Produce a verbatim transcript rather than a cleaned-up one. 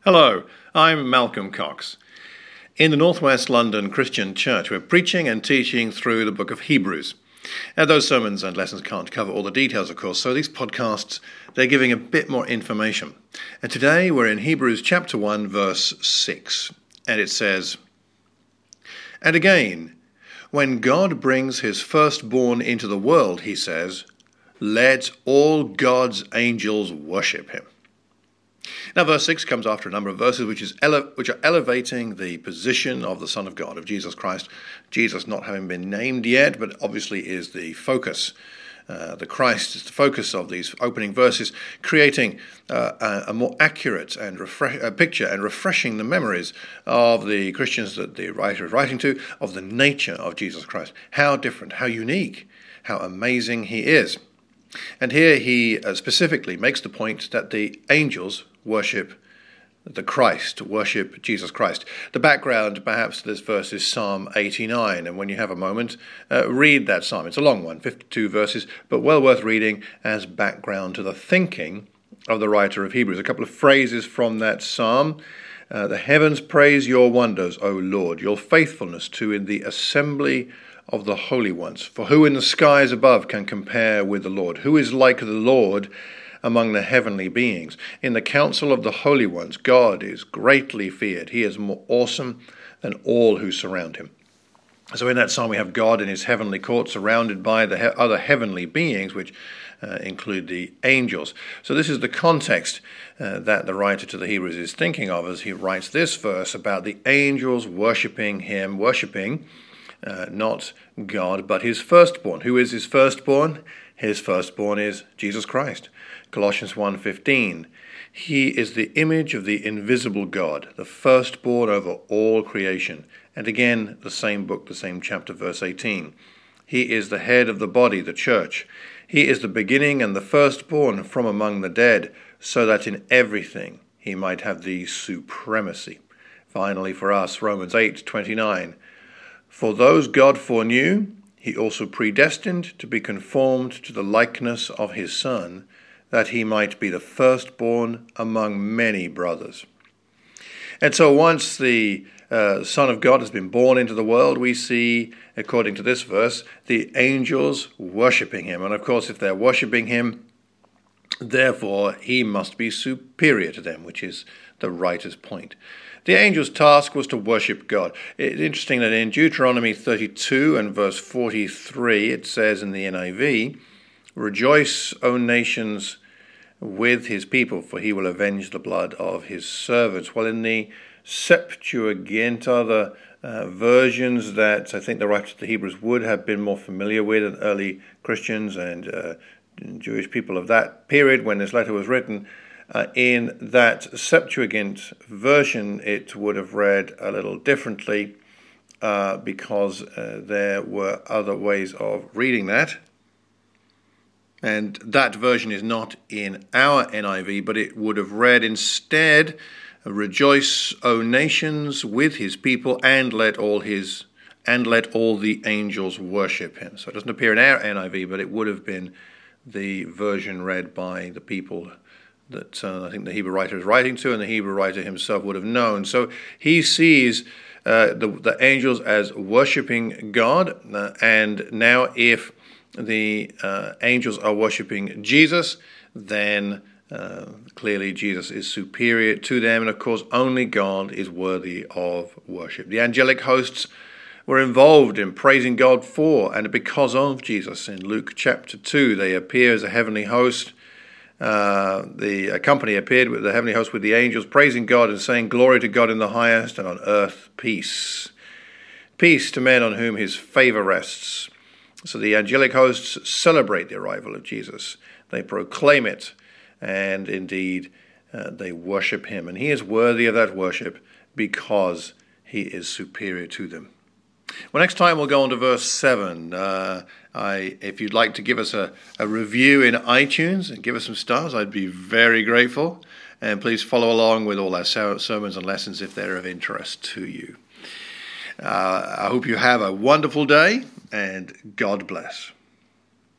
Hello, I'm Malcolm Cox. In the Northwest London Christian Church, we're preaching and teaching through the book of Hebrews. Now, those sermons and lessons can't cover all the details, of course, so these podcasts, they're giving a bit more information. And today we're in Hebrews chapter one, verse six, and it says, "And again, when God brings his firstborn into the world, he says, let all God's angels worship him." Now, verse six comes after a number of verses which is ele- which are elevating the position of the Son of God, of Jesus Christ. Jesus not having been named yet, but obviously is the focus. Uh, the Christ is the focus of these opening verses, creating uh, a, a more accurate and refresh, uh, picture and refreshing the memories of the Christians that the writer is writing to, of the nature of Jesus Christ. How different, how unique, how amazing he is. And here he uh, specifically makes the point that the angels worship the Christ, worship Jesus Christ. The background, perhaps, to this verse is Psalm eighty-nine, and when you have a moment, uh, read that psalm. It's a long one, fifty-two verses, but well worth reading as background to the thinking of the writer of Hebrews. A couple of phrases from that psalm. Uh, the heavens praise your wonders, O Lord, your faithfulness too in the assembly of the holy ones. For who in the skies above can compare with the Lord? Who is like the Lord among the heavenly beings? In the council of the holy ones, God is greatly feared. He is more awesome than all who surround him. So in that psalm we have God in his heavenly court surrounded by the he- other heavenly beings, which uh, include the angels. So this is the context uh, that the writer to the Hebrews is thinking of as he writes this verse about the angels worshipping him, worshipping Uh, not God, but his firstborn. Who is his firstborn? His firstborn is Jesus Christ. Colossians one fifteen. He is the image of the invisible God, the firstborn over all creation. And again, the same book, the same chapter, verse eighteen. He is the head of the body, the church. He is the beginning and the firstborn from among the dead, so that in everything he might have the supremacy. Finally, for us, Romans eight twenty-nine. For those God foreknew, he also predestined to be conformed to the likeness of his Son, that he might be the firstborn among many brothers. And so once the uh, Son of God has been born into the world, we see, according to this verse, the angels worshipping him. And of course, if they're worshipping him, therefore he must be superior to them, which is the writer's point. The angel's task was to worship God. It's interesting that in Deuteronomy thirty-two and verse forty-three, it says in the N I V, "Rejoice, O nations, with his people, for he will avenge the blood of his servants." Well, in the Septuagint, other uh, versions that I think the writer of the Hebrews would have been more familiar with, and early Christians and uh, Jewish people of that period when this letter was written, Uh, in that Septuagint version, it would have read a little differently uh, because uh, there were other ways of reading that. And that version is not in our N I V, but it would have read instead, "Rejoice, O nations, with his people, and let all his and let all the angels worship him." So it doesn't appear in our N I V, but it would have been the version read by the people that uh, I think the Hebrew writer is writing to, and the Hebrew writer himself would have known. So he sees uh, the, the angels as worshipping God, uh, and now if the uh, angels are worshipping Jesus, then uh, clearly Jesus is superior to them, and of course only God is worthy of worship. The angelic hosts were involved in praising God for and because of Jesus. In Luke chapter two, they appear as a heavenly host. Uh, the company appeared with the heavenly host with the angels, praising God and saying, "Glory to God in the highest, and on earth peace. Peace to men on whom his favor rests." So the angelic hosts celebrate the arrival of Jesus. They proclaim it, and indeed uh, they worship him. And he is worthy of that worship because he is superior to them. Well, next time we'll go on to verse seven. Uh, I, if you'd like to give us a, a review in iTunes and give us some stars, I'd be very grateful. And please follow along with all our sermons and lessons if they're of interest to you. Uh, I hope you have a wonderful day, and God bless.